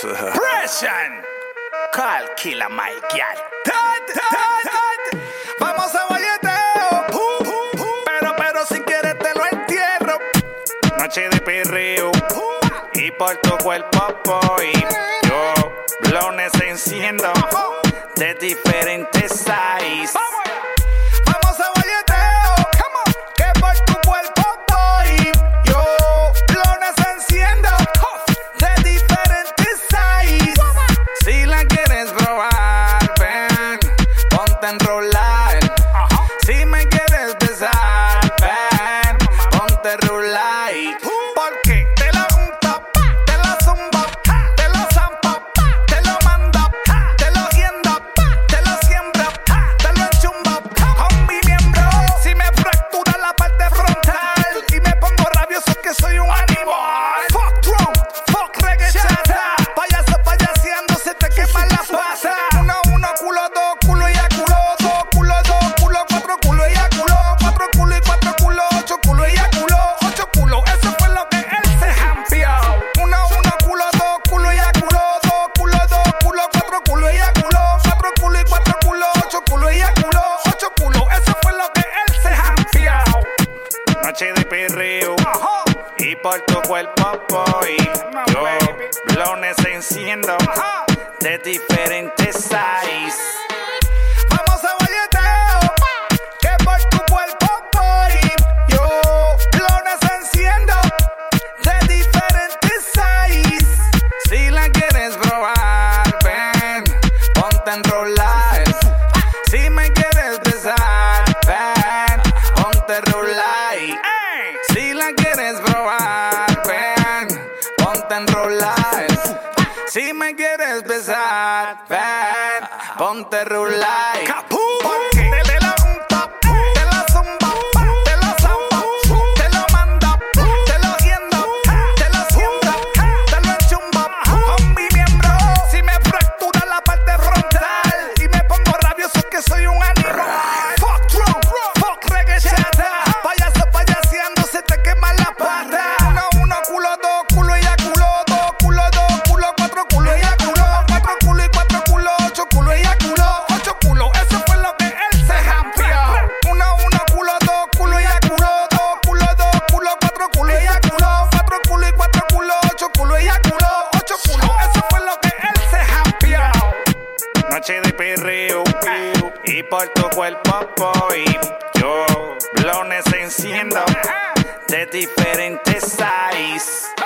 Pression. Call Killer Mike. Vamos a valleteo. Pero si quieres te lo entierro. Noche de perreo. Y por tu cuerpo voy. Yo blones enciendo de diferentes size. Vamos a valleteo. Que por tu cuerpo voy. Yo blones enciendo de diferentes size. Si la quieres probar, ven, ponte a enrolar. Si me quieres besar, ven, ponte a rular. Porque te la unta, te la zumba, te la zampa, te lo manda, te lo guienda, te lo siembra, te lo enchumba con mi miembro. Si me fractura la parte frontal y me pongo rabioso que soy un animal. Fuck drum, fuck reggae chata, payaso payaseando se te quema la pasa. Uno, culo, dos, culo y a culo, dos culo, cuatro culo y a culo, cuatro culo y cuatro culo, ocho culo y a culo, ocho culo. Eso fue lo que él se jampió. Uno, culo, dos culo y a culo, dos culo, cuatro culo y a culo, cuatro culo y cuatro culo, ocho culo y a culo, ocho culo. Eso fue lo que él se jampió. Noche de perreo y por tu cuerpo voy. Yo blones enciendo de diferentes size. Vamos a valleteo, que por tu cuerpo voy. Yo blones enciendo de diferentes size. Si la quieres probar, ven, ponte a enrolar. Si me quieres besar, ven, ponte a rular. Si la quieres probar, ven, ponte a enrolar. Si me quieres besar, ven, ponte a rular. Porque te la unta, te la zumba, te la zampa, te lo manda, te lo guienda, te lo siembra, te lo enchumba con mi miembro. Si me fractura la parte frontal y me pongo rabioso que soy un animal. Fuck drum, fuck reggae chata, payaso payaseando se te quema la pata. Uno, culo, dos culo y a culo, dos culo, cuatro culo y a culo, cuatro culo y cuatro culo, ocho culo y a culo, ocho culo. Eso fue lo que él se jampió. Uno, culo, dos culo y a culo, dos culo, cuatro culo y a culo, cuatro culo y cuatro culo, ocho culo y a culo, ocho culo. Eso fue lo que él se jampió. Noche de perreo y por tu cuerpo voy. Yo blones enciendo de diferentes size.